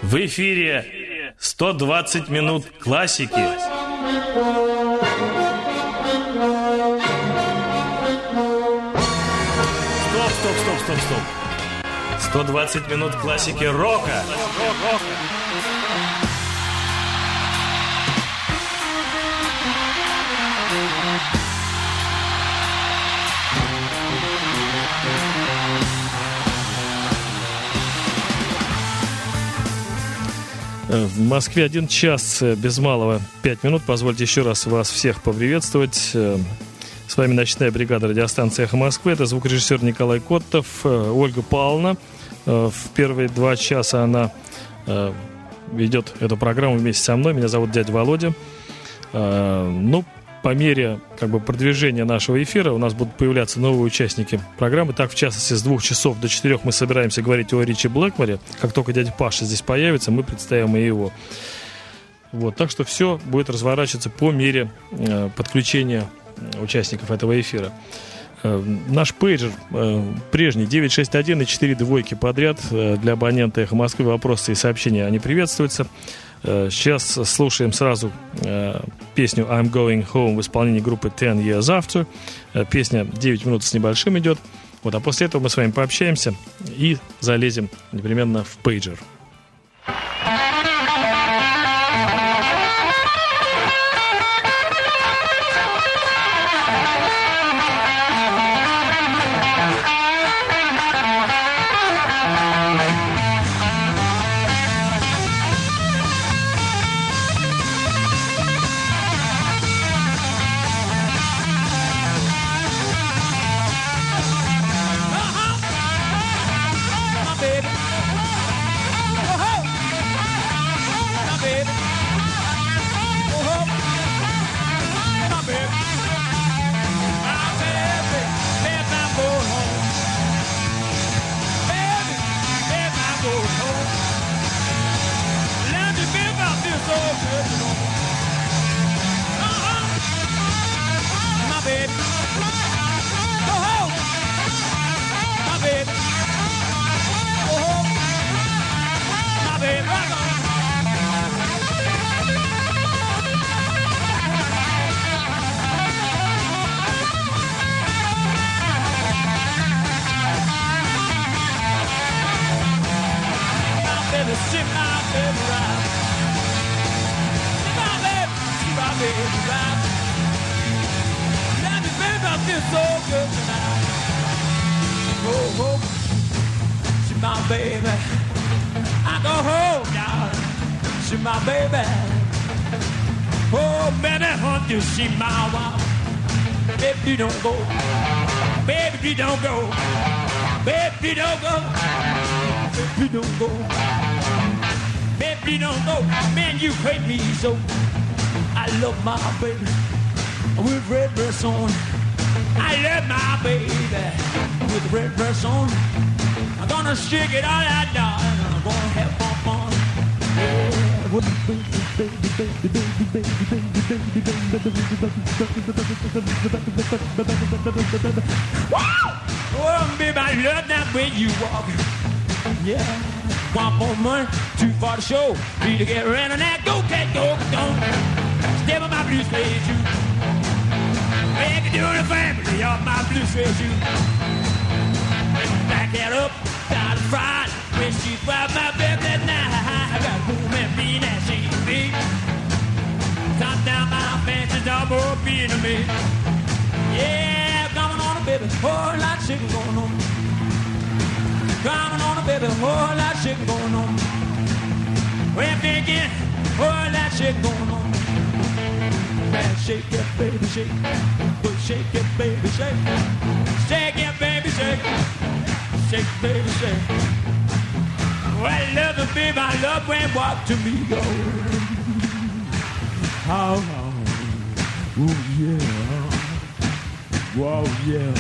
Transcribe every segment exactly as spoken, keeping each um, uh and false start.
В эфире сто двадцать минут классики. Стоп, стоп, стоп, стоп, стоп. сто двадцать минут классики рока. В Москве один час без малого пять минут. Позвольте еще раз вас всех поприветствовать. С вами ночная бригада радиостанции «Эхо Москвы». Это звукорежиссер Николай Коттов, Ольга Павловна. В первые два часа она ведет эту программу вместе со мной. Меня зовут дядя Володя. Ну, по мере как бы продвижения нашего эфира у нас будут появляться новые участники программы. Так, в частности, с двух часов до четырех мы собираемся говорить о Ричи Блэкморе. Как только дядя Паша здесь появится, мы представим и его. Вот, так что все будет разворачиваться по мере э, подключения участников этого эфира. Э, наш пейджер э, прежний девять шесть один и четыре двойки подряд э, для абонента «Эхо Москвы». Вопросы и сообщения, они приветствуются. Сейчас слушаем сразу э, песню «I'm Going Home» в исполнении группы Ten Years After. Э, песня девять минут с небольшим идет. Вот, а после этого мы с вами пообщаемся и залезем непременно в пейджер. She my wife. Baby, don't go. Baby, don't go. Baby, don't go. Baby, don't go. Baby, don't go. Man, you hate me so. I love my baby with red dress on. I love my baby with red dress on. I'm gonna shake it all out, darling. I'm gonna have fun, fun. Yeah. Baby, baby, baby, baby, baby, baby, baby, baby. Oh, baby, I love that way you walk. Yeah. One for money, two for the show. Need to get ready on that. Go, cat, go, don't. Step on my blue suede shoe. Make it do the family of my blue suede shoe. Back it up, down the front. When she's wild, my baby that night. I got home and be that she be. Top down my fancy double being to me. Yeah, coming on a baby, whole lot of shit going on. Coming on a baby, whole lot of shit going on. We're thinking, whole lot of shit going on. Man, shake it, baby, shake. But shake it, baby, shake. Shake it, baby, shake. Shake, baby, shake. Oh, I love the baby, I love when walk to me, go. How long? Ooh, yeah. Whoa, yeah.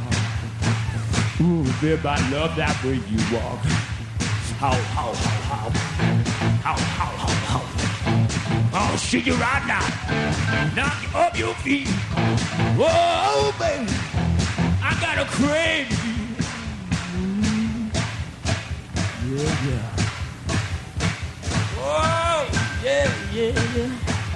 Ooh, baby, I love that way you walk. How, how, how, how. How, how, how, how. I'll shake you right now. Knock you off your feet. Whoa, baby. I got a crazy. Yeah, yeah. yeah, yeah.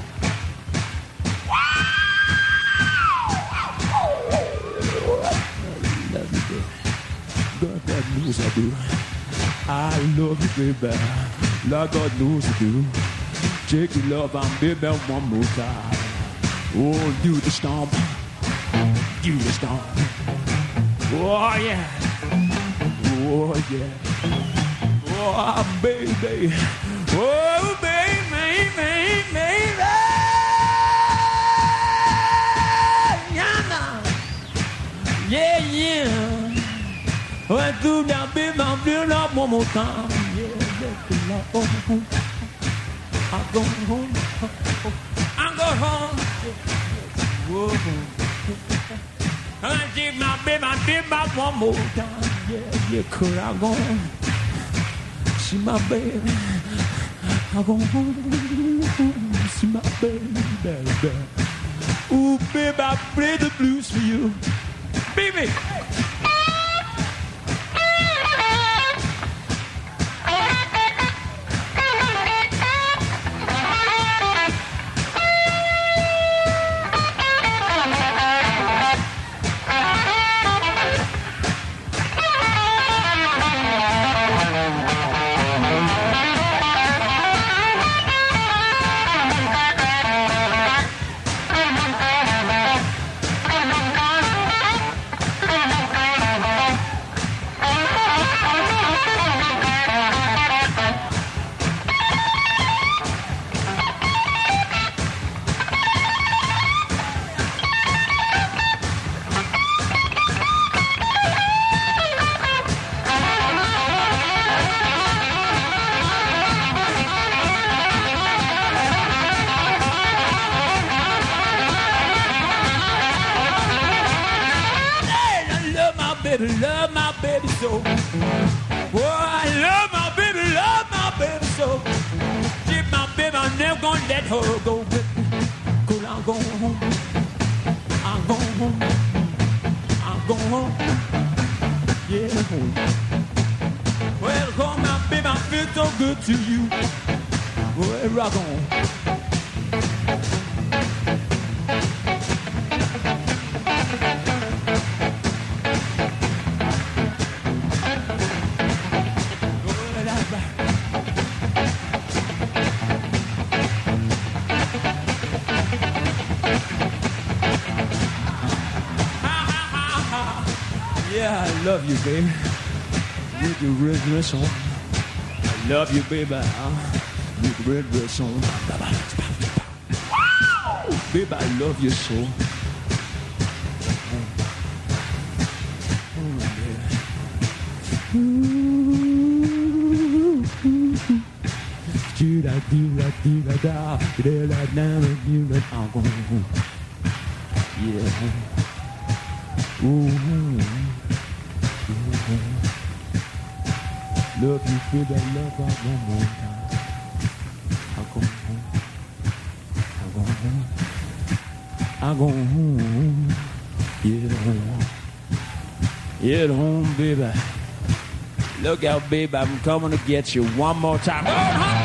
Love you, baby. God, God knows I do. I love you, baby. Lord, God knows I do. Take your love and baby one more time. Oh, do the stomp. Do the stomp. Oh, yeah. Oh, yeah. Oh, baby. Oh, baby, baby, baby. Yeah, yeah. Well, do that, baby, I'm doing that one more time. Yeah, yeah, oh, oh. I'm going home. I'm going home. Whoa. I take my baby, I did my one more time. Yeah, yeah, could I go home? See my baby. I go home. See my baby, baby. Ooh, baby, I play the blues for you. Baby. Love my baby so. Oh, I love my baby, love my baby so. She's my baby, I'm never gonna let her go. Cause I'm going home. I'm going home. I'm going home. Yeah, home. Well, come my baby, I feel so good to you. Well, rock on. Yeah, I love you, baby. With your red dress on. I love you, baby. With your red dress on. Baby, I love you so. Yeah. Ooh. Love you, baby, I love you one more time. I go home, I go home, I go home, get home, get home, baby. Look out, baby, I'm coming to get you one more time. Go home.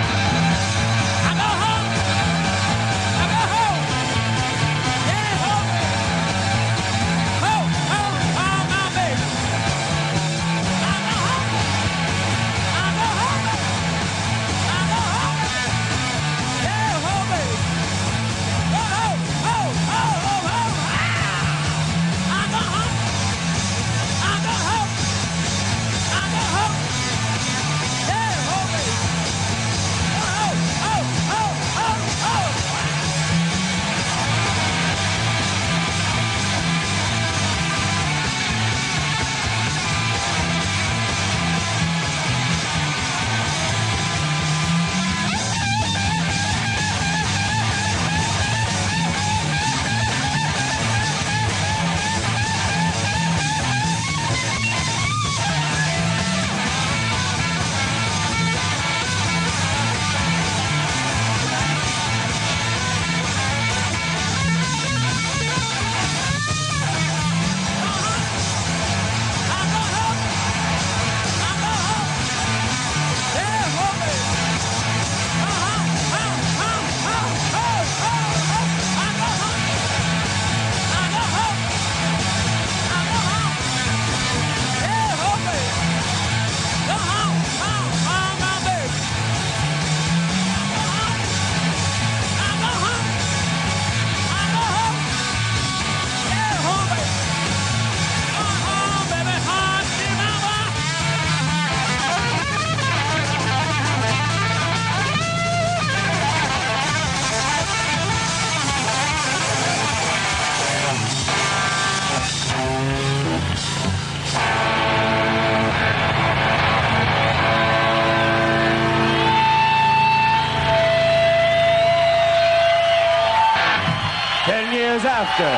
After.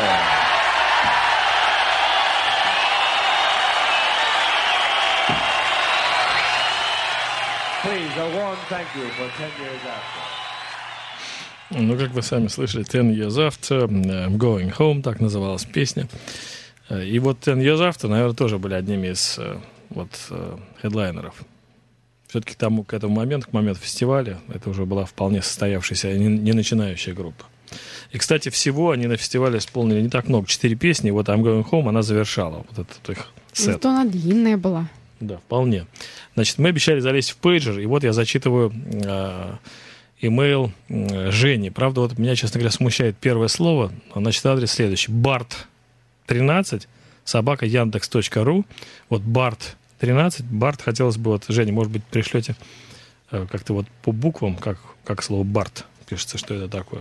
Please, a warm thank you for ten years after. Ну, как вы сами слышали, ten years after, I'm going home, так называлась песня. И вот ten years after, наверное, тоже были одними из вот, хедлайнеров. Все-таки к, тому, к этому моменту, к моменту фестиваля, это уже была вполне состоявшаяся, не, не начинающая группа. И, кстати, всего они на фестивале исполнили не так много, четыре песни. Вот I'm Going Home, она завершала вот этот их сет. Зато она длинная была. Да, вполне. Значит, мы обещали залезть в пейджер, и вот я зачитываю э, имейл э, Жени. Правда, вот меня, честно говоря, смущает первое слово. Значит, адрес следующий. барт тринадцать собака яндекс точка ру. Вот барт тринадцать. Барт, хотелось бы, вот, Женя, может быть, пришлете э, как-то вот по буквам, как, как слово барт пишется, что это такое.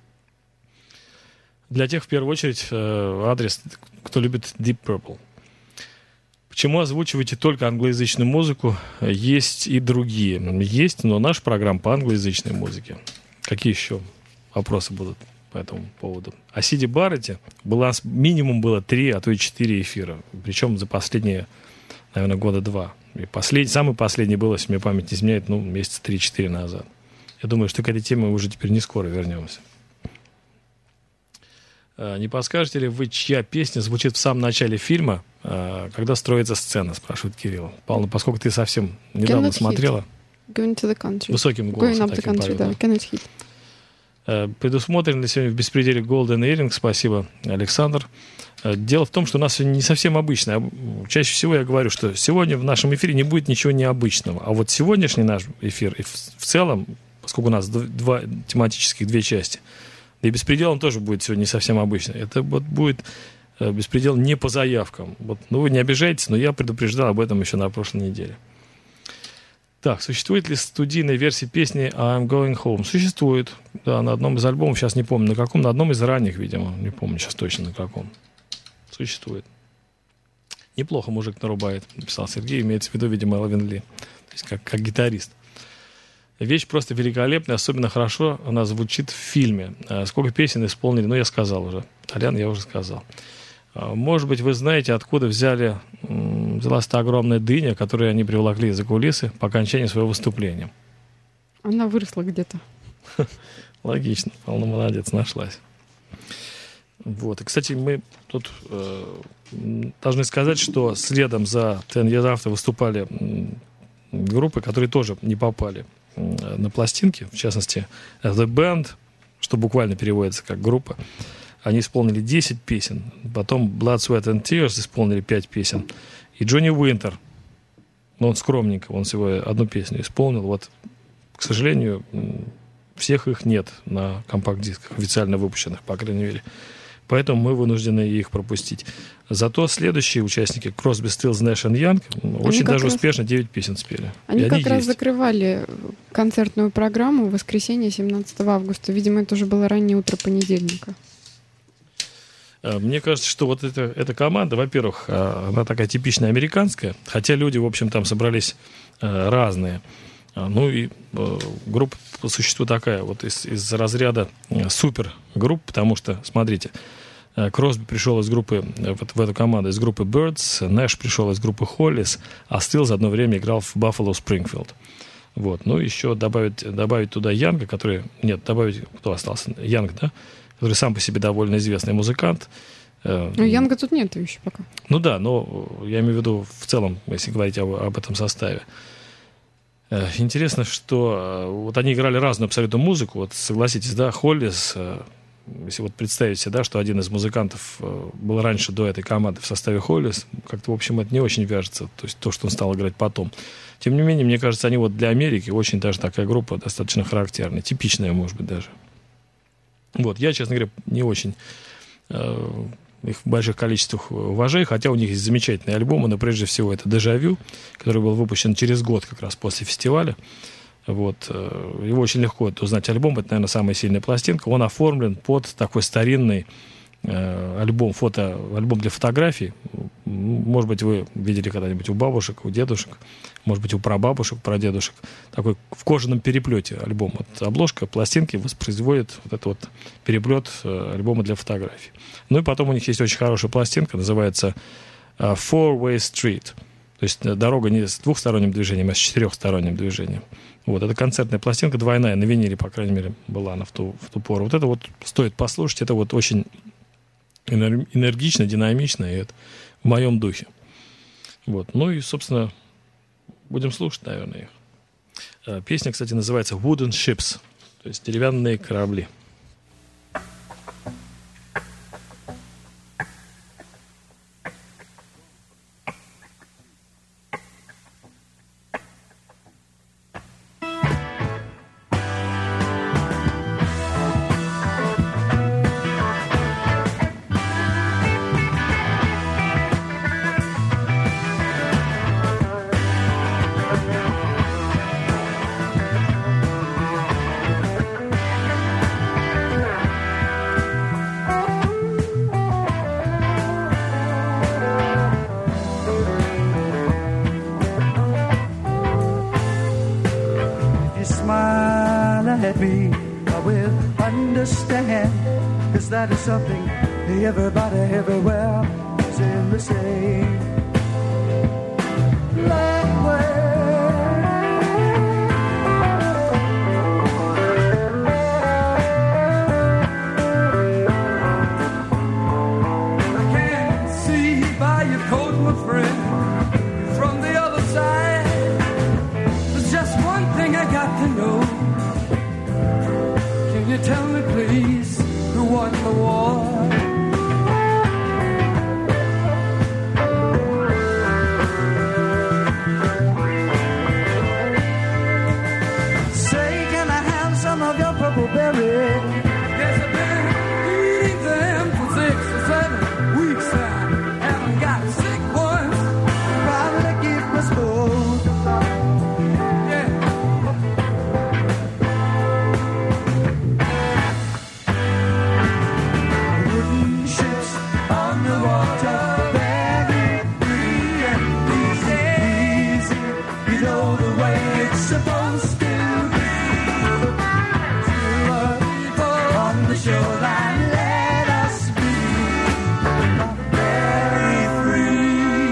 Для тех, в первую очередь, э, адрес, кто любит Deep Purple. Почему озвучиваете только англоязычную музыку? Есть и другие. Есть, но наша программа по англоязычной музыке. Какие еще вопросы будут по этому поводу? О Сиди Барретте было, минимум было три, а то и четыре эфира. Причем за последние, наверное, года два. И послед... Самый последний был, если мне память не изменяет, ну, месяца три-четыре назад. Я думаю, что к этой теме мы уже теперь не скоро вернемся. Не подскажете ли вы, чья песня звучит в самом начале фильма, когда строится сцена, спрашивает Кирилл. Павла, поскольку ты совсем недавно смотрела. Going to the country. Высоким голосом. Going up the country, да. Cannot hit. Предусмотрен ли сегодня в беспределе Golden Earring? Спасибо, Александр. Дело в том, что у нас сегодня не совсем обычно. Чаще всего я говорю, что сегодня в нашем эфире не будет ничего необычного. А вот сегодняшний наш эфир, и в целом, поскольку у нас два тематических, две части, и беспредел он тоже будет сегодня не совсем обычный. Это вот будет беспредел не по заявкам. Вот, ну, вы не обижайтесь, но я предупреждал об этом еще на прошлой неделе. Так, существует ли студийная версия песни I'm Going Home? Существует. Да, на одном из альбомов, сейчас не помню на каком, на одном из ранних, видимо. Не помню сейчас точно на каком. Существует. Неплохо мужик нарубает, написал Сергей, имеется в виду, видимо, Элвин Ли. То есть как, как гитарист. Вещь просто великолепная, особенно хорошо она звучит в фильме. Сколько песен исполнили, ну, я сказал уже. Толян, я уже сказал. Может быть, вы знаете, откуда взяли, взялась та огромная дыня, которую они приволокли за кулисы по окончании своего выступления. Она выросла где-то. Логично, полно молодец, нашлась. Вот. И, кстати, мы тут э, должны сказать, что следом за ten years after выступали группы, которые тоже не попали на пластинки, в частности, The Band, что буквально переводится как группа. Они исполнили десять песен. Потом Blood, Sweat and Tears исполнили пять песен. И Джонни Уинтер, ну, он скромненько, он всего одну песню исполнил. Вот, к сожалению, всех их нет на компакт-дисках, официально выпущенных, по крайней мере. Поэтому мы вынуждены их пропустить. Зато следующие участники, Кросби, Стиллз, Нэш и Янг, очень даже раз, успешно девять песен спели. Они и как они раз есть. Закрывали концертную программу в воскресенье семнадцатого августа. Видимо, это уже было раннее утро понедельника. Мне кажется, что вот эта, эта команда, во-первых, она такая типичная американская, хотя люди, в общем, там собрались разные. Ну и группа по существу такая, вот из, из разряда супергрупп, потому что, смотрите, Кросби пришел из группы, вот в эту команду, из группы Birds, Нэш пришел из группы Hollies, а Стиллз одно время играл в Buffalo Springfield. Вот. Ну, еще добавить, добавить туда Янга, который... Нет, добавить... Кто остался? Янг, да? Который сам по себе довольно известный музыкант. Ну, Янга тут нет еще пока. Ну да, но я имею в виду в целом, если говорить об, об этом составе. Интересно, что вот они играли разную абсолютно музыку. Вот согласитесь, да, Холлис, если вот представить себе, да, что один из музыкантов был раньше до этой команды в составе Холлис, как-то, в общем, это не очень вяжется, то есть то, что он стал играть потом. Тем не менее, мне кажется, они вот для Америки очень даже такая группа достаточно характерная, типичная, может быть, даже. Вот, я, честно говоря, не очень э, их в больших количествах уважаю, хотя у них есть замечательные альбомы, но прежде всего это «Дежавю», который был выпущен через год как раз после фестиваля. Вот, э, его очень легко узнать альбом, это, наверное, самая сильная пластинка. Он оформлен под такой старинный э, альбом, фото, альбом для фотографий, может быть, вы видели когда-нибудь у бабушек, у дедушек, может быть, у прабабушек, прадедушек. Такой в кожаном переплете альбом. Вот обложка пластинки воспроизводит вот этот вот переплет альбома для фотографий. Ну и потом у них есть очень хорошая пластинка, называется Four-Way Street. То есть дорога не с двухсторонним движением, а с четырехсторонним движением. Вот, это концертная пластинка, двойная, на виниле, по крайней мере, была она в ту, в ту пору. Вот это вот стоит послушать, это вот очень энергично, динамично, и это в моем духе. Вот, ну и, собственно, будем слушать, наверное, их. Песня, кстати, называется Wooden Ships, то есть деревянные корабли. That is something everybody everywhere is in the same I can see by your coat, my friend, from the other side. There's just one thing I got to know. Can you tell me, please, who won the war? Say, can I have some of your purple berry? Yes, I've been eating them for six or seven weeks now. Haven't got sick once. Probably keep me smooth. Yeah. Wooden ships on the water, very free and easy. You know the way it's supposed to be. To a people on the shoreline, let us be very free.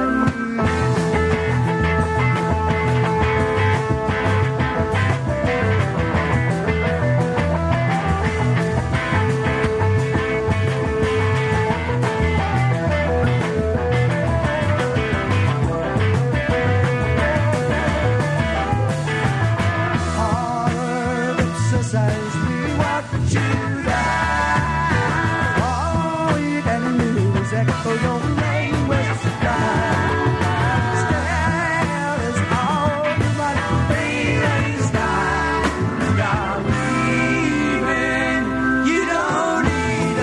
Hard exercise, we watch you die. All we can do is echo your name with pride. Still is all but feelings die. We are leaving. You don't need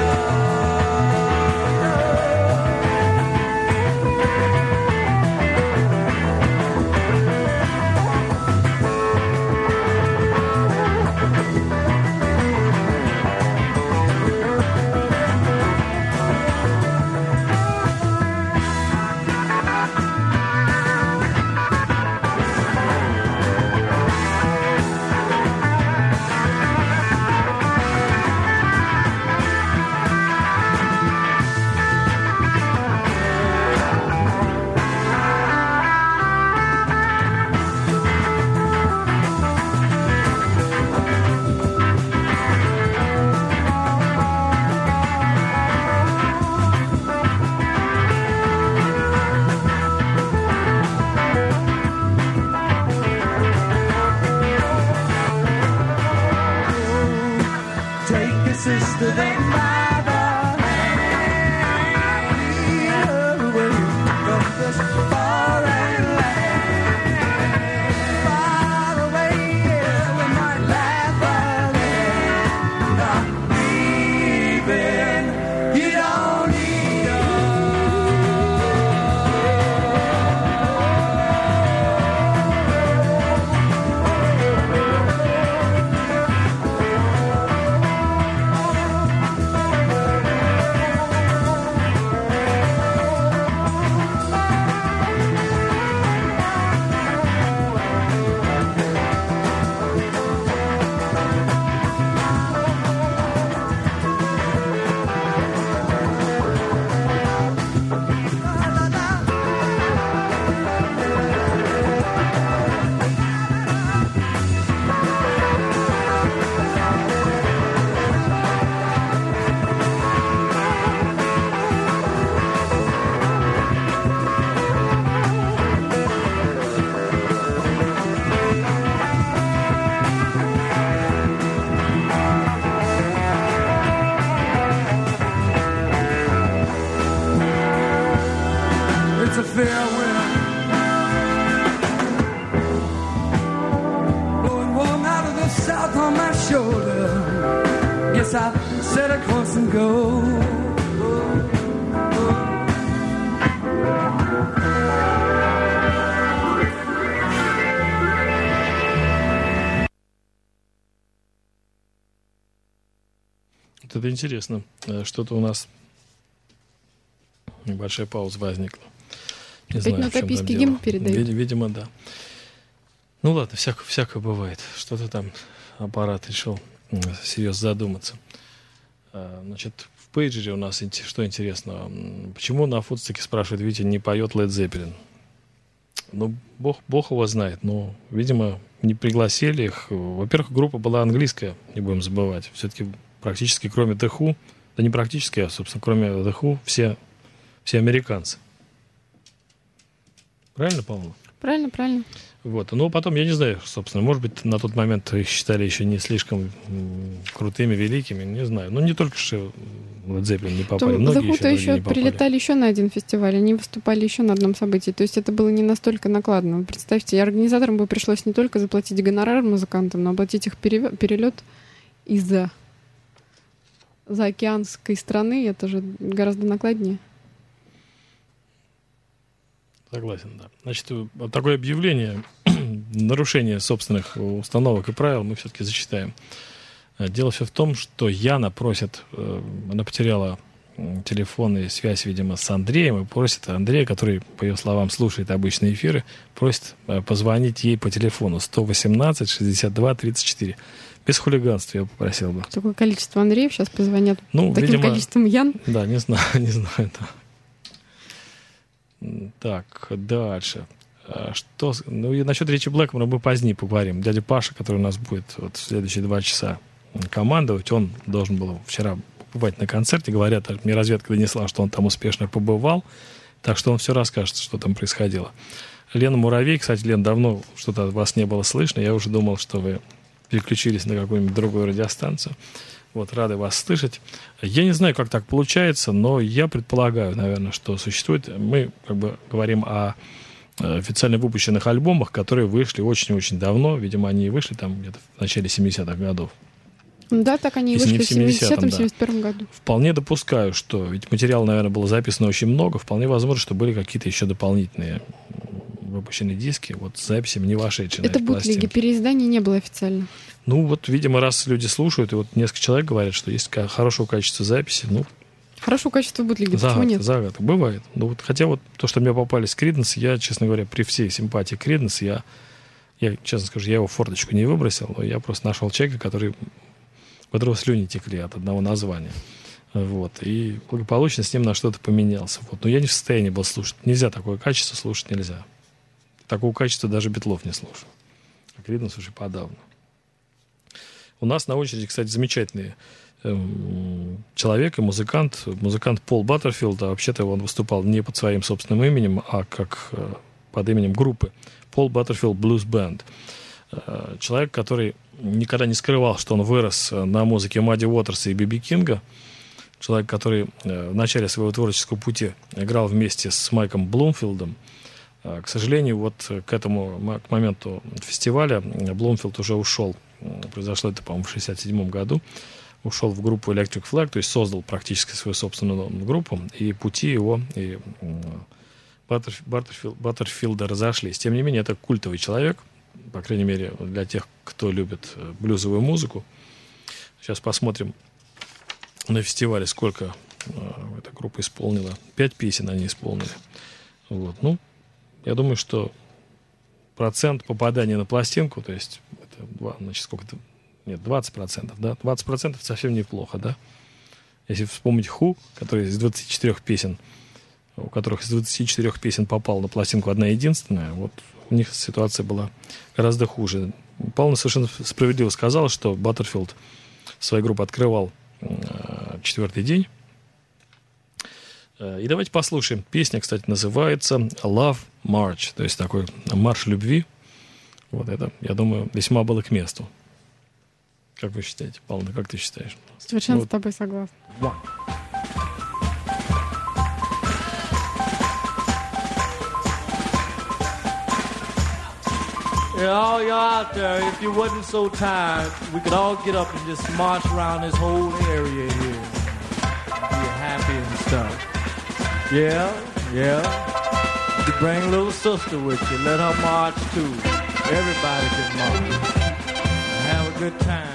take a sister then by the hand. Lead away from this foreign land. Far away, yeah, we might laugh again. Not leaving, you don't need us. south on my shoulder. Guess I'll set a course and go. Вот это интересно. Что-то у нас небольшая пауза возникла. Не Опять знаю, в чем там утопийский дело. гимн передают? Вид- Видимо, да. Ну ладно, всяко, всякое бывает. Что-то там аппарат решил м, серьезно задуматься. А, Значит, в пейджере у нас инте- что интересно. м, Почему на Фудстоке, спрашивает Витя, не поет Led Zeppelin? Ну, бог, бог его знает. Но, видимо, не пригласили их. Во-первых, группа была английская, не будем забывать. Все-таки практически кроме The Who, да не практически, а, собственно, кроме The Who, все, все американцы. Правильно, по-моему? Правильно, правильно. Вот. Но потом, я не знаю, собственно, может быть, на тот момент их считали еще не слишком м, крутыми, великими, не знаю. Ну, не только что Led Zeppelin не попали, То многие The еще, Who-то другие еще не попали. прилетали еще на один фестиваль, они выступали еще на одном событии. То есть это было не настолько накладно. Представьте, и организаторам бы пришлось не только заплатить гонорар музыкантам, но оплатить их переве- перелет из-за заокеанской страны. Это же гораздо накладнее. Согласен, да. Значит, вот такое объявление, нарушение собственных установок и правил мы все-таки зачитаем. Дело все в том, что Яна просит, э, она потеряла м, телефон и связь, видимо, с Андреем, и просит Андрея, который, по ее словам, слушает обычные эфиры, просит э, позвонить ей по телефону сто восемнадцать шестьдесят два тридцать четыре. Без хулиганства я попросил бы. Такое количество Андреев сейчас позвонят Ну, таким видимо, количеством Ян. да, не знаю, не знаю. Да. Так, дальше. А Что, с- ну и насчет Ричи Блэкмора мы позднее поговорим. Дядя Паша, который у нас будет вот в следующие два часа командовать, он должен был вчера побывать на концерте. Говорят, мне разведка донесла, что он там успешно побывал. Так что он все расскажет, что там происходило. Лена Муравей, кстати, Лен, давно что-то от вас не было слышно. Я уже думал, что вы переключились на какую-нибудь другую радиостанцию. Вот, рады вас слышать. Я не знаю, как так получается, но я предполагаю, наверное, что существует... Мы как бы говорим о э, официально выпущенных альбомах, которые вышли очень-очень давно. Видимо, они и вышли там где-то в начале семидесятых годов. Да, так они и Если не вышли в в семидесятом семидесятом, да. семьдесят первом году. Вполне допускаю, что... Ведь материала, наверное, было записано очень много. Вполне возможно, что были какие-то еще дополнительные выпущенные диски, вот с записями, не вошедшие Это на эти бутлеги, пластинки. переизданий не было официально. Ну, вот, видимо, раз люди слушают, и вот несколько человек говорят, что есть ка- хорошего качества записи, ну, Хорошего качества бутлеги, почему загадка, нет? загадка. Бывает. Ну, вот, хотя вот то, что мне попались Криденс, я, честно говоря, при всей симпатии к Криденс, я, я, честно скажу, я его в форточку не выбросил, но я просто нашел человека, который, у которого слюни текли от одного названия. Вот. И благополучно с ним на что-то поменялся. Вот. Но я не в состоянии был слушать. Нельзя такое качество слушать, нельзя. Такого качества даже Битлов не слушаю. А Криденс уже подавно. У нас на очереди, кстати, замечательный эм, человек и музыкант. Музыкант Пол Баттерфилд. А вообще-то он выступал не под своим собственным именем, а как э, под именем группы. Пол Баттерфилд Blues Band. Э, человек, который никогда не скрывал, что он вырос на музыке Мадди Уотерса и Би Би Кинга. Человек, который э, в начале своего творческого пути играл вместе с Майком Блумфилдом. К сожалению, вот к этому к моменту фестиваля Блумфилд уже ушел. Произошло это, по-моему, в шестьдесят седьмом году. Ушел в группу Electric Flag, то есть создал практически свою собственную группу, и пути его и Баттерф- Баттерфилд, Баттерфилда разошлись. Тем не менее, это культовый человек, по крайней мере, для тех, кто любит блюзовую музыку. Сейчас посмотрим на фестивале, сколько эта группа исполнила. Пять песен они исполнили. Вот, ну, я думаю, что процент попадания на пластинку, то есть, это два, значит, сколько-то, нет, двадцать процентов, да, двадцать процентов совсем неплохо, да. Если вспомнить Who, который из двадцати четырёх песен, у которых из двадцати четырёх песен попала на пластинку одна единственная, вот у них ситуация была гораздо хуже. Павловна совершенно справедливо сказала, что Баттерфилд свою группу открывал э, четвертый день. И давайте послушаем. Песня, кстати, называется Love March, то есть такой марш любви. Вот это, я думаю, весьма было к месту. Как вы считаете, Павловна, как ты считаешь? Совершенно Вот. с тобой согласна. Yeah, all y'all out there, if you wasn't so tired, we could all get up and just march around this whole area here. Be happy and stuff. Yeah, yeah. You bring a little sister with you. Let her march too. Everybody can march. Have a good time.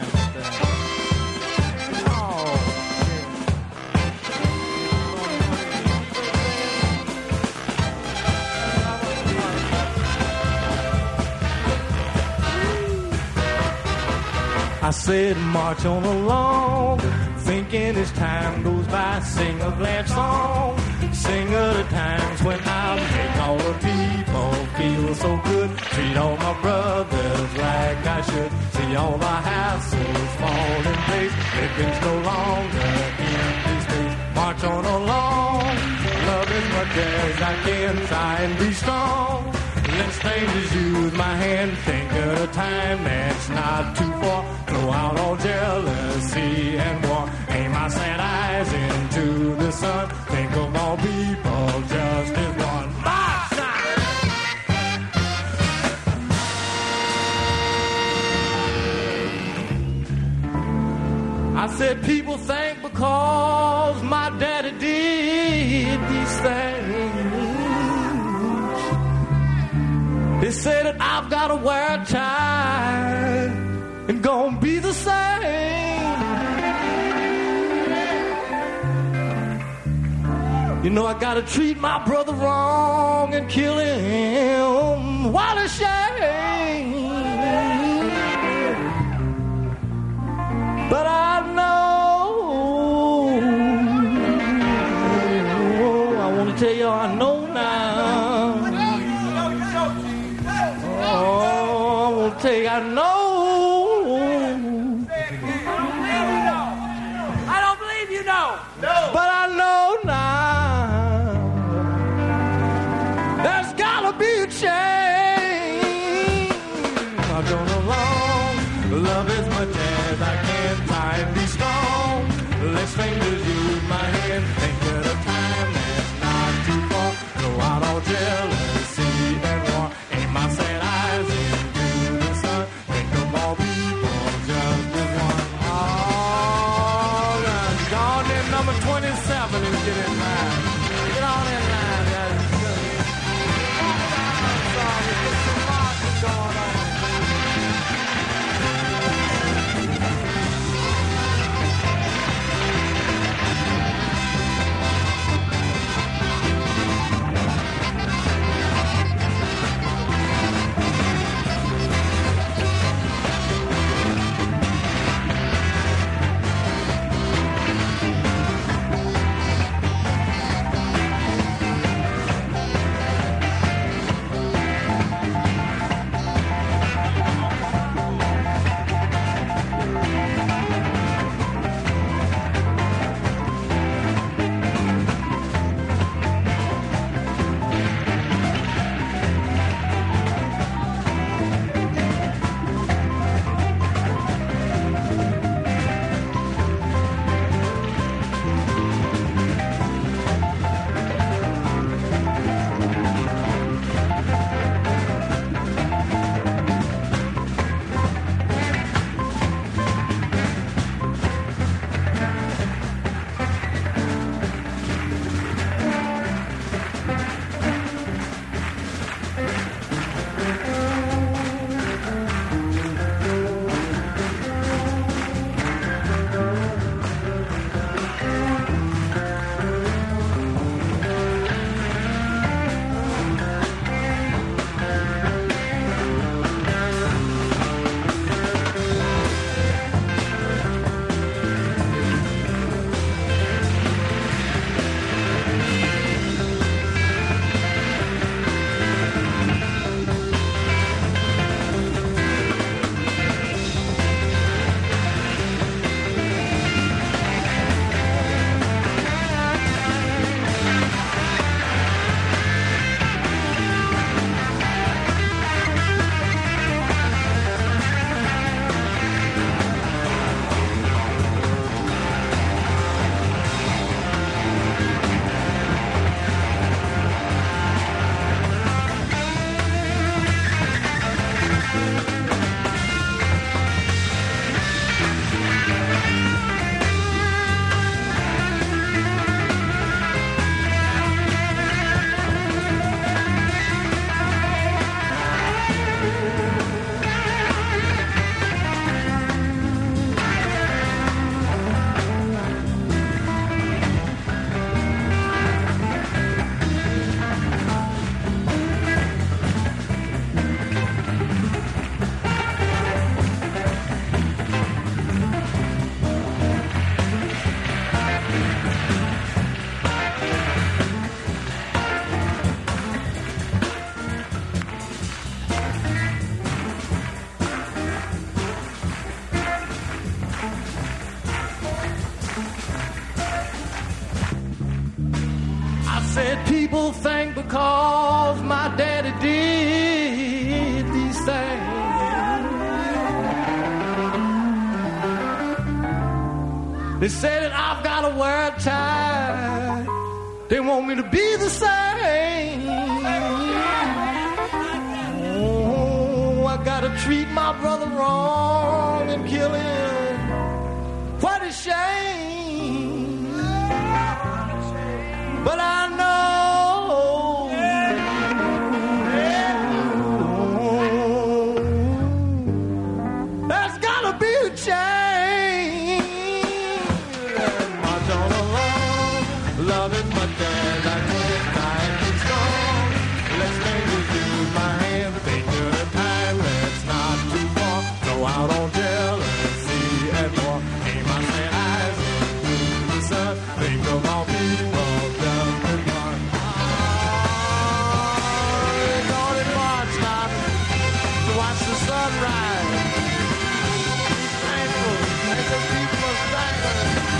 I said march on along, thinking as time goes by, sing a glad song, sing of the times when I make all the people feel so good, treat all my brothers like I should, see all the hassles fall in place, living's no longer empty space, march on along, love as much as I can, try and be strong. Let strangers use my hand, think of a time that's not too far. Throw out all jealousy and war. Aim my sad eyes into the sun. Think of all people just as one. March now! I said people think because my daddy did these things. They say that I've got to wear a tie and gonna be the same. You know I gotta treat my brother wrong and kill him while it's shame. But I know, I wanna tell you I know now. Say I know. I don't believe you know. No. But I know now. There's gotta be a change. I'm going along. Love as much as I can. Try and be strong. Let strangers use my hand. Think of the time that's not too far. Throw out all jealousy and war. Aim my sad eyes in. All people just as one. All right. Go on in number twenty-seven and get in line. Get on in line. That's good. I'm sorry. Get some marching going on. Said people think because my daddy did these things, they said that I've got to wear a tie. They want me to be the same. Oh, I gotta treat my brother wrong and kill him. What a shame. But I know there's gotta be a change. March on along, love is my dad, like when it's night and strong. Let's make it use my hand, think of the time, let's not too far. Go out on jealousy and war. Aim my sad eyes into the sun. Think of all people just in one. They're going in March now to watch the sunrise. Be thankful, make the people thankful.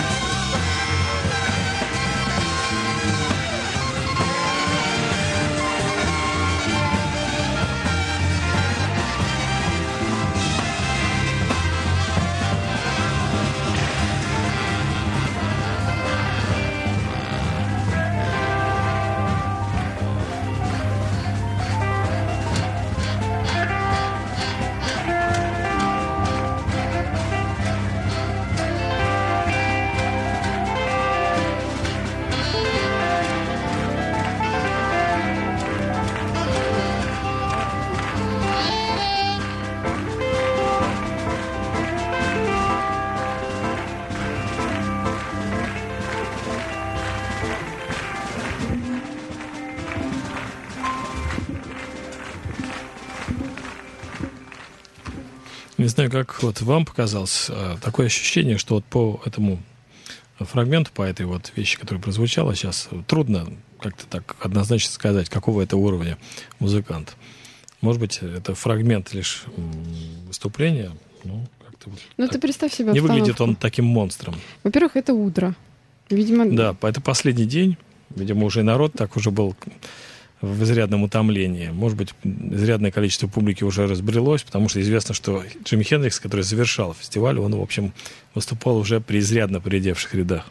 Не знаю, как вот вам показалось, такое ощущение, что вот по этому фрагменту, по этой вот вещи, которая прозвучала сейчас, трудно как-то так однозначно сказать, какого это уровня музыкант. Может быть, это фрагмент лишь выступления, ну, как-то вот Ну, ты представь себе не обстановку. выглядит он таким монстром. Во-первых, это утро. Видимо, Да, это последний день, видимо, уже и народ так уже был в изрядном утомлении. Может быть, изрядное количество публики уже разбрелось, потому что известно, что Джимми Хендрикс, который завершал фестиваль, он, в общем, выступал уже при изрядно поредевших рядах.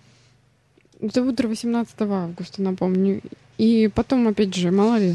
это утро восемнадцатого августа, напомню. И потом, опять же, мало ли,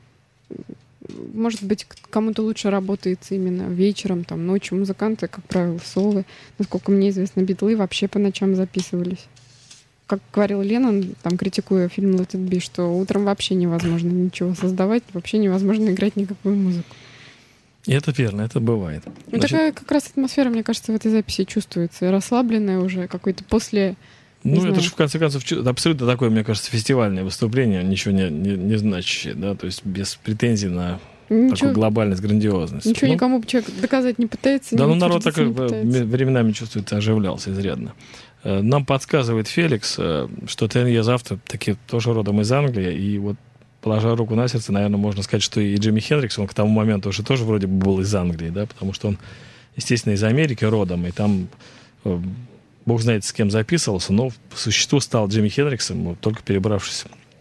может быть, кому-то лучше работается именно вечером, там, ночью. Музыканты, как правило, солы. Насколько мне известно, Битлы вообще по ночам записывались. Как говорил Леннон, там, критикуя фильм «Let it be», что утром вообще невозможно ничего создавать, вообще невозможно играть никакую музыку. И это верно, это бывает. Ну, Значит, такая как раз атмосфера, мне кажется, в этой записи чувствуется. Расслабленная уже, какой-то после... ну, не это знаю. же, в конце концов, чу- это абсолютно такое, мне кажется, фестивальное выступление, ничего не, не, не значащее, да, то есть без претензий на такую Ничего, глобальность, грандиозность. ничего Ну, никому человек доказать не пытается. да, не ну народ так утвердиться не пытается. временами чувствуется, оживлялся изрядно. Э, Нам подсказывает Феликс, э, что Ten Years After таки тоже родом из Англии, и вот, положа руку на сердце, наверное, можно сказать, что и Джимми Хендрикс, он к тому моменту уже тоже вроде бы был из Англии, да, потому что он, естественно, из Америки родом, и там э, бог знает, с кем записывался, но по существу стал Джимми Хендриксом, вот, только перебравшись.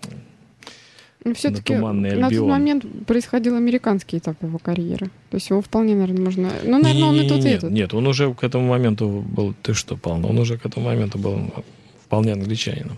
Но все-таки на туманный на тот Альбион. момент происходил американский этап его карьеры. То есть его вполне, наверное, можно... Ну, наверное, он и тот, и нет, этот. нет, он уже к этому моменту был, ты что, Павел, он уже к этому моменту был вполне англичанином.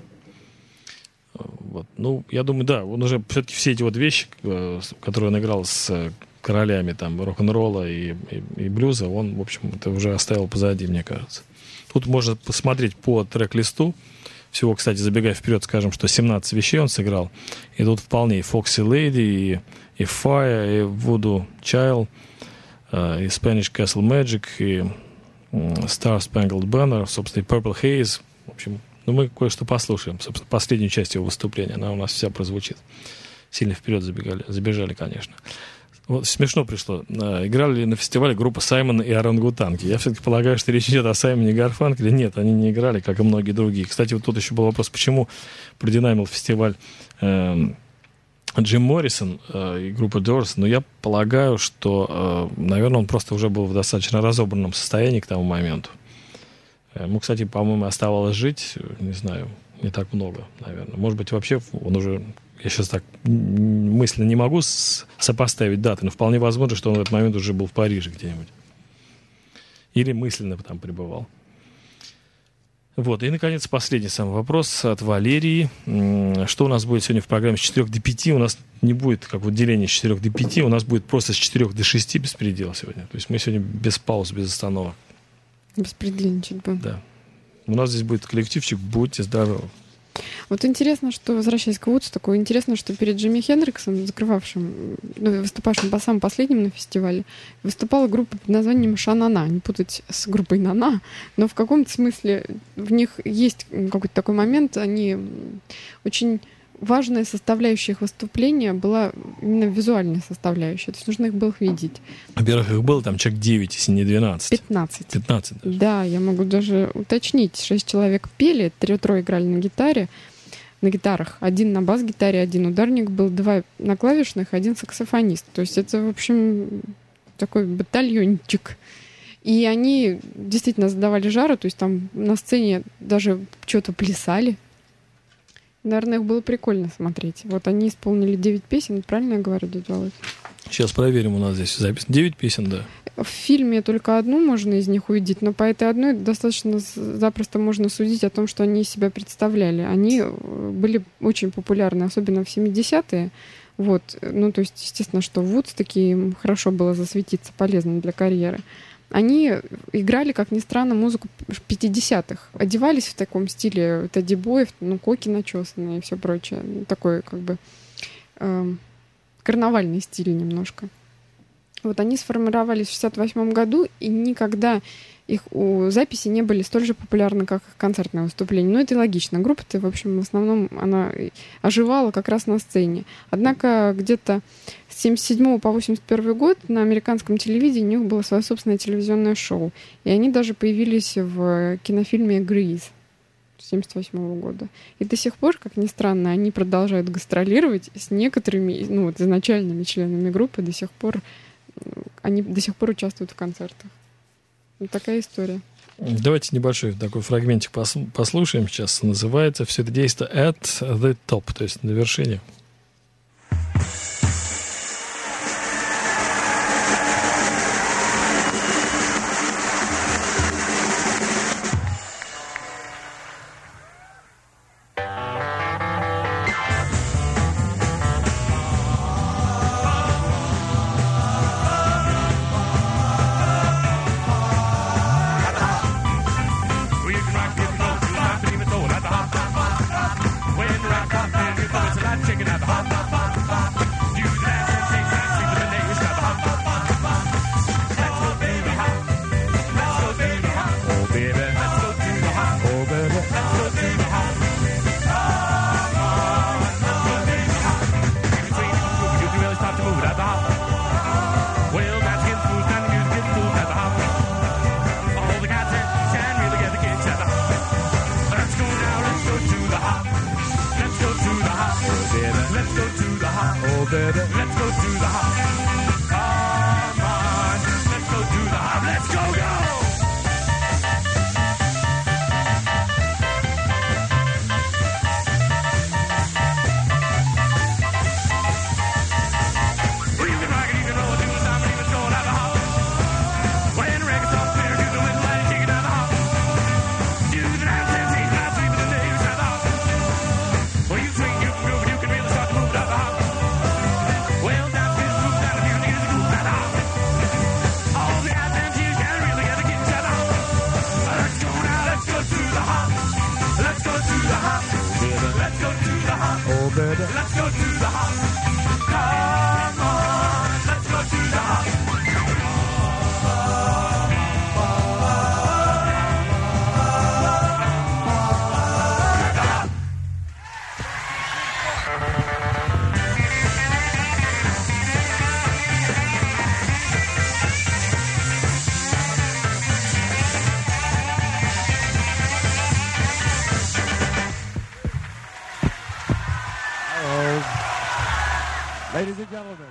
Вот. Ну, я думаю, да, он уже все-таки все эти вот вещи, э, с- которые он играл с э, королями там рок-н-ролла и, и, и блюза, он, в общем, это уже оставил позади, мне кажется. Тут можно посмотреть по трек-листу. Всего, кстати, забегая вперед, скажем, что семнадцать вещей он сыграл. И тут вполне и Foxy Lady, и, и Fire, и Voodoo Child, э, и Spanish Castle Magic, и м, Star Spangled Banner, собственно, и Purple Haze. В общем, ну, мы кое-что послушаем. Собственно, последнюю часть его выступления. Она у нас вся прозвучит. Сильно вперед забегали, забежали, конечно. Вот смешно пришло. А, играли ли на фестивале группа Саймон и Орангутанги? Я все-таки полагаю, что речь идет о Саймоне и Гарфанкеле. Нет, они не играли, как и многие другие. Кстати, вот тут еще был вопрос, почему продинамил фестиваль э, Джим Моррисон э, и группа Doors. Но я полагаю, что, э, наверное, он просто уже был в достаточно разобранном состоянии к тому моменту. Ему, кстати, по-моему, оставалось жить, не знаю, не так много, наверное. Может быть, вообще он уже... Я сейчас так мысленно не могу сопоставить даты, но вполне возможно, что он в этот момент уже был в Париже где-нибудь. Или мысленно там пребывал. Вот, и, наконец, последний самый вопрос от Валерии. Что у нас будет сегодня в программе с четырёх до пяти? У нас не будет как вот деление с четырёх до пяти, у нас будет просто с четырёх до шести беспредел сегодня. То есть мы сегодня без пауз, без остановок. Беспредельничать будем. Да. У нас здесь будет коллективчик, будьте здоровы. Вот интересно, что, возвращаясь к Вудстоку, интересно, что перед Джимми Хендриксом, закрывавшим, ну, выступавшим по самым последним на фестивале, выступала группа под названием Ша-На-На. Не путать с группой На-На, но в каком-то смысле в них есть какой-то такой момент, они очень... Важная составляющая их выступления была именно визуальная составляющая. То есть нужно их было видеть. Во-первых, их было там человек девять, если не двенадцать. пятнадцать. пятнадцать даже. Да, я могу даже уточнить. Шесть человек пели, трое играли на гитаре, на гитарах. Один на бас-гитаре, один ударник был, два на клавишных, один саксофонист. То есть это, в общем, такой батальончик. И они действительно задавали жару, то есть там на сцене даже что-то плясали. Наверное, их было прикольно смотреть. Вот они исполнили девять песен, правильно я говорю, дядя Володь? Сейчас проверим, у нас здесь запись. девять песен, да. В фильме только одну можно из них увидеть, но по этой одной достаточно запросто можно судить о том, что они из себя представляли. Они были очень популярны, особенно в семидесятые. Вот. Ну, то есть, естественно, что в Вудстоке им хорошо было засветиться, полезно для карьеры. Они играли, как ни странно, музыку пятидесятых. Одевались в таком стиле тедди-боев, ну, коки начесанные и все прочее. Такой, как бы, э, карнавальный стиль немножко. Вот они сформировались в шестьдесят восьмом году, и никогда их у записи не были столь же популярны, как их концертные выступления. Но это и логично. Группа-то, в общем, в основном она оживала как раз на сцене. Однако где-то с семьдесят седьмого по восемьдесят первый год на американском телевидении у них было свое собственное телевизионное шоу. И они даже появились в кинофильме «Гриз» семьдесят восьмого года. И до сих пор, как ни странно, они продолжают гастролировать с некоторыми, ну, вот, изначальными членами группы. До сих пор они до сих пор участвуют в концертах. Вот такая история. Давайте небольшой такой фрагментик послушаем сейчас. Называется все это действие at the top, то есть на вершине.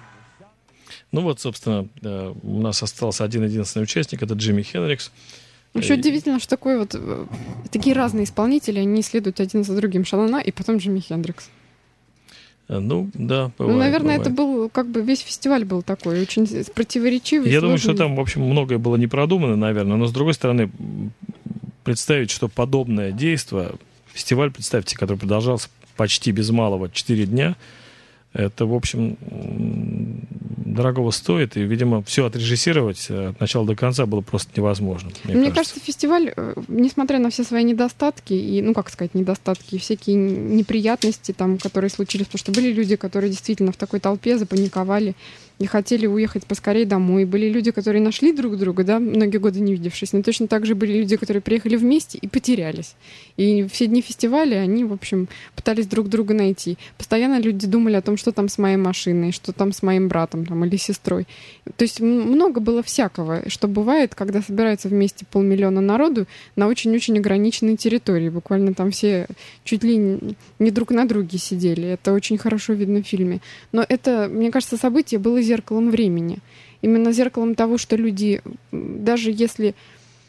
Ну вот, собственно, у нас остался один-единственный участник, это Джимми Хендрикс. Еще И- удивительно, что такой вот э, такие разные исполнители, они следуют один за другим. Шанана и потом Джимми Хендрикс. э, Ну, да, бывает. Ну, наверное, бывает. это был, как бы, весь фестиваль был такой, очень противоречивый. Я думаю, что сложный. там, в общем, многое было не продумано, наверное, но, с другой стороны, м, представить, что подобное действие, фестиваль, представьте, который продолжался почти без малого четыре дня, это, в общем, м, дорогого стоит, и, видимо, все отрежиссировать э, от начала до конца было просто невозможно. Мне, Мне кажется, фестиваль, э, несмотря на все свои недостатки, и, ну, как сказать, недостатки, и всякие неприятности, там, которые случились, потому что были люди, которые действительно в такой толпе запаниковали и хотели уехать поскорее домой. Были люди, которые нашли друг друга, да, многие годы не видевшись, но точно так же были люди, которые приехали вместе и потерялись. И все дни фестиваля они, в общем, пытались друг друга найти. Постоянно люди думали о том, что там с моей машиной, что там с моим братом там, или сестрой. То есть м- много было всякого, что бывает, когда собирается вместе полмиллиона народу на очень-очень ограниченной территории. Буквально там все чуть ли н- не друг на друге сидели. Это очень хорошо видно в фильме. Но это, мне кажется, событие было зеркалом времени. Именно зеркалом того, что люди, м, даже если...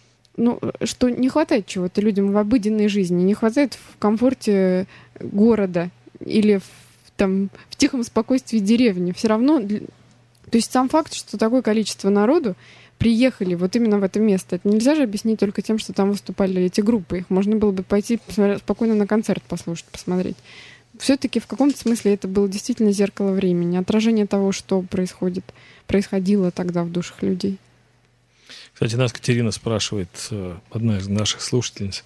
Ну, что не хватает чего-то людям в обыденной жизни, не хватает в комфорте города или в, там, в тихом спокойствии деревни. Все равно... для- То есть сам факт, что такое количество народу приехали вот именно в это место, это нельзя же объяснить только тем, что там выступали эти группы. Их можно было бы пойти посмотреть- спокойно на концерт послушать, посмотреть. Все-таки в каком-то смысле это было действительно зеркало времени, отражение того, что происходит, происходило тогда в душах людей. Кстати, нас Катерина спрашивает, э, одна из наших слушательниц,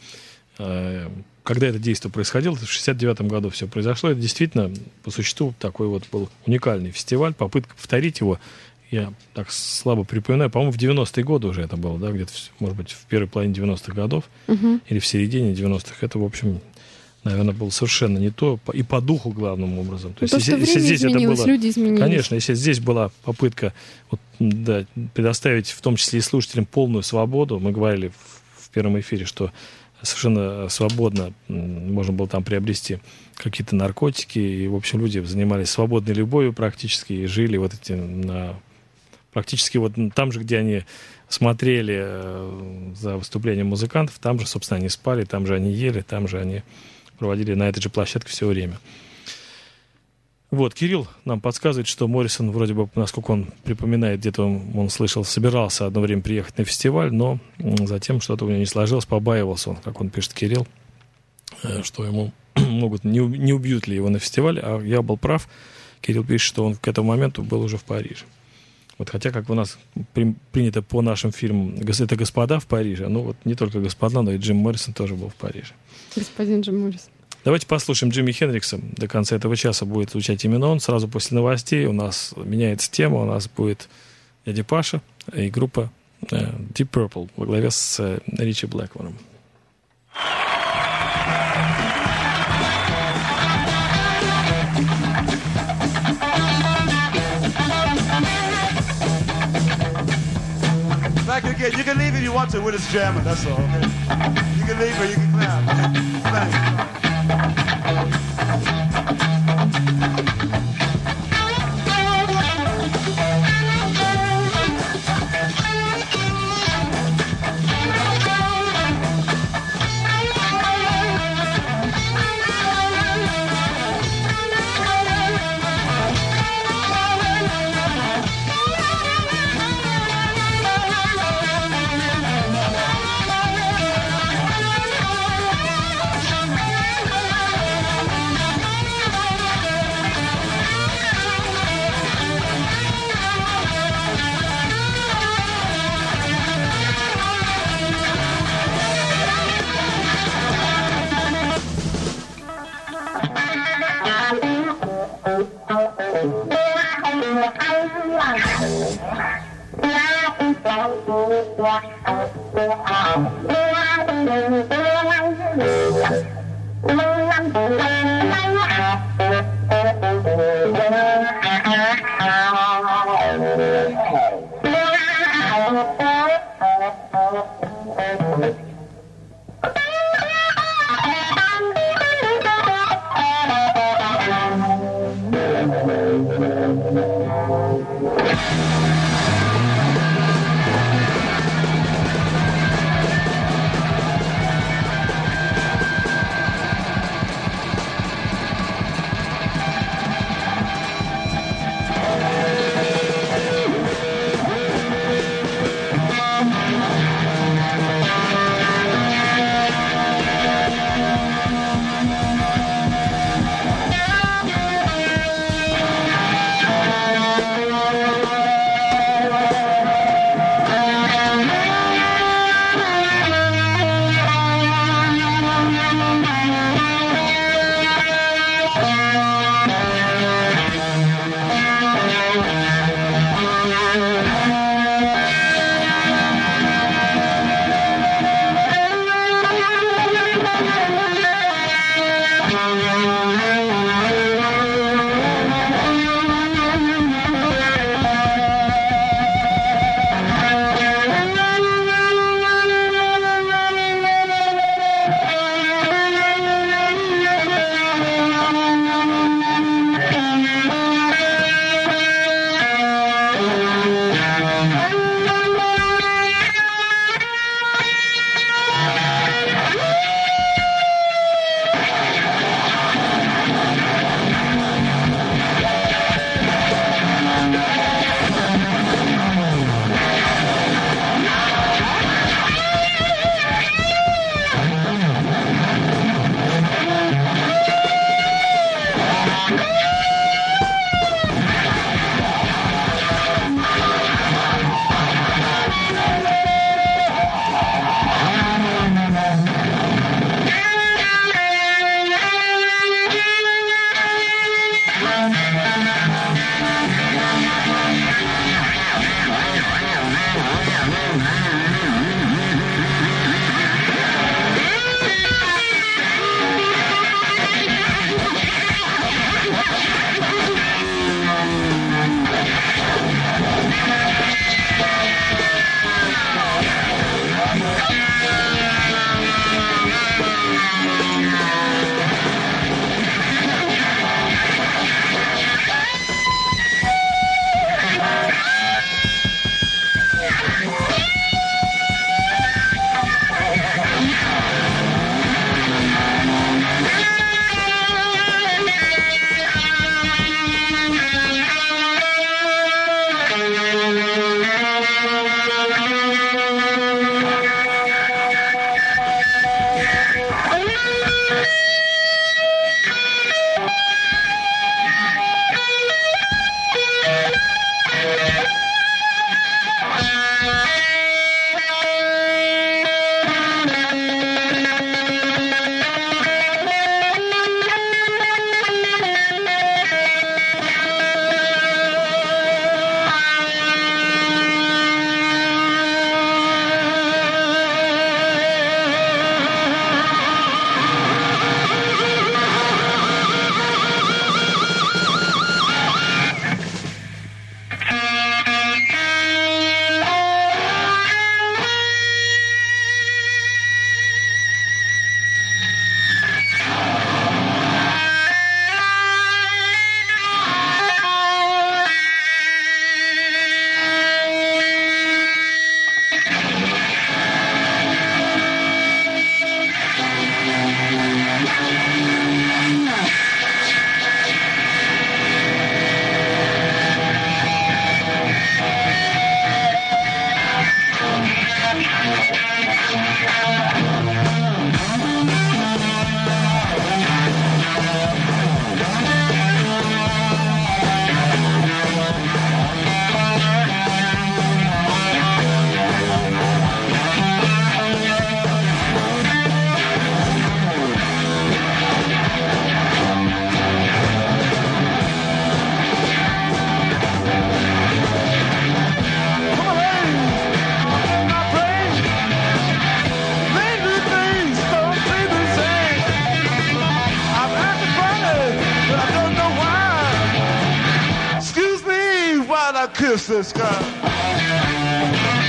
э, когда это действие происходило, в шестьдесят девятом году все произошло. Это действительно, по существу, такой вот был уникальный фестиваль. Попытка повторить его, я так слабо припоминаю, по-моему, в девяностые годы уже это было, да, где-то, в- может быть, в первой половине девяностых годов Мгм. или в середине девяностых. Это, в общем, наверное, было совершенно не то, по- и по духу главным образом. То Ну, есть, то, если, что если время здесь это изменилось, было... люди изменились. Конечно, если здесь была попытка вот, да, предоставить в том числе и слушателям полную свободу, мы говорили в, в первом эфире, что совершенно свободно м, можно было там приобрести какие-то наркотики, и, в общем, люди занимались свободной любовью практически и жили вот эти на... Практически вот там же, где они смотрели э, за выступлением музыкантов, там же, собственно, они спали, там же они ели, там же они проводили на этой же площадке все время. Вот, Кирилл нам подсказывает, что Моррисон, вроде бы, насколько он припоминает, где-то он, он слышал, собирался одно время приехать на фестиваль, но м, затем что-то у него не сложилось, побаивался он, как он пишет, Кирилл, э, что ему могут, не, уб- не убьют ли его на фестивале, а я был прав. Кирилл пишет, что он к этому моменту был уже в Париже. Вот, хотя, как у нас при- принято по нашим фильмам, гос- это господа в Париже, ну вот не только господа, но и Джим Моррисон тоже был в Париже. Господин Джим Моррисон. Давайте послушаем Джимми Хендрикса. До конца этого часа будет звучать именно он. Сразу после новостей у нас меняется тема. У нас будет дядя Паша и группа э, Deep Purple во главе с э, Ричи Блэкмором. Back again. You can leave if you want to. We're just jamming. That's all. Okay? You can leave or you can clap. Thanks. kiss the sky.